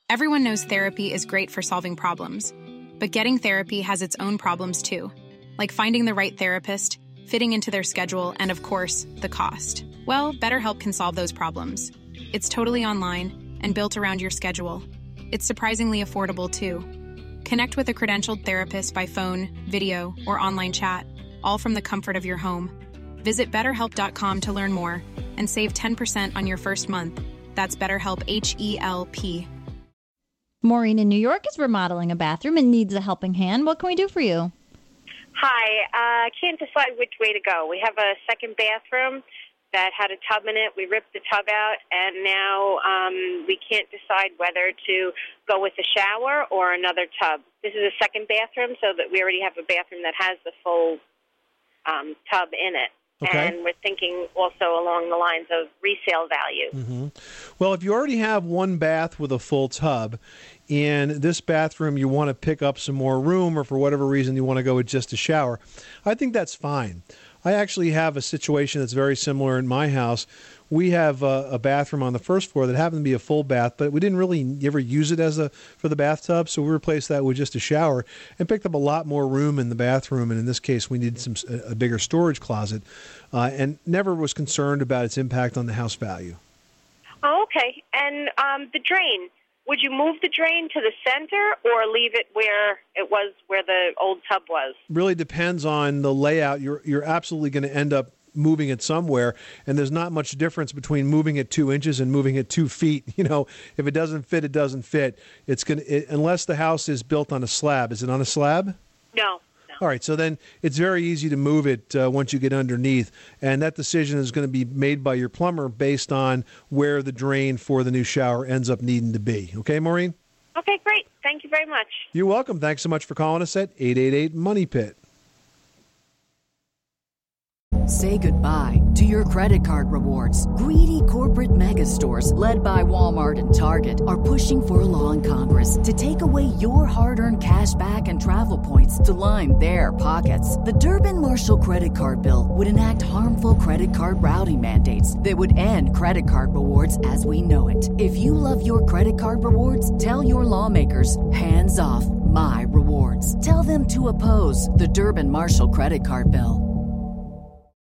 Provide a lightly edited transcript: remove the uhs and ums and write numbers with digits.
Everyone knows therapy is great for solving problems, but getting therapy has its own problems too, like finding the right therapist, fitting into their schedule, and of course, the cost. Well, BetterHelp can solve those problems. It's totally online and built around your schedule. It's surprisingly affordable too. Connect with a credentialed therapist by phone, video, or online chat, all from the comfort of your home. Visit BetterHelp.com to learn more and save 10% on your first month. That's BetterHelp, H-E-L-P. Maureen in New York is remodeling a bathroom and needs a helping hand. What can we do for you? Hi. Can't decide which way to go. We have a second bathroom that had a tub in it. We ripped the tub out, and now we can't decide whether to go with a shower or another tub. This is a second bathroom, so that we already have a bathroom that has the full tub in it. Okay. And we're thinking also along the lines of resale value. Mm-hmm. Well, if you already have one bath with a full tub, in this bathroom you want to pick up some more room, or for whatever reason you want to go with just a shower, I think that's fine. I actually have a situation that's very similar in my house. We have a bathroom on the first floor that happened to be a full bath, but we didn't really ever use it for the bathtub, so we replaced that with just a shower and picked up a lot more room in the bathroom. And in this case, we needed a bigger storage closet, and never was concerned about its impact on the house value. Oh, okay. And the drain. Would you move the drain to the center or leave it where it was, where the old tub was? Really depends on the layout. You're absolutely going to end up moving it somewhere, and there's not much difference between moving it 2 inches and moving it 2 feet. You know, if it doesn't fit, it doesn't fit. It's unless the house is built on a slab. Is it on a slab? No. All right, so then it's very easy to move it once you get underneath, and that decision is going to be made by your plumber based on where the drain for the new shower ends up needing to be. Okay, Maureen? Okay, great. Thank you very much. You're welcome. Thanks so much for calling us at 888-MONEY-PIT. Say goodbye to your credit card rewards. Greedy corporate mega stores, led by Walmart and Target, are pushing for a law in Congress to take away your hard-earned cash back and travel points to line their pockets. The Durbin-Marshall credit card bill would enact harmful credit card routing mandates that would end credit card rewards as we know it. If you love your credit card rewards, tell your lawmakers, hands off my rewards. Tell them to oppose the Durbin-Marshall credit card bill.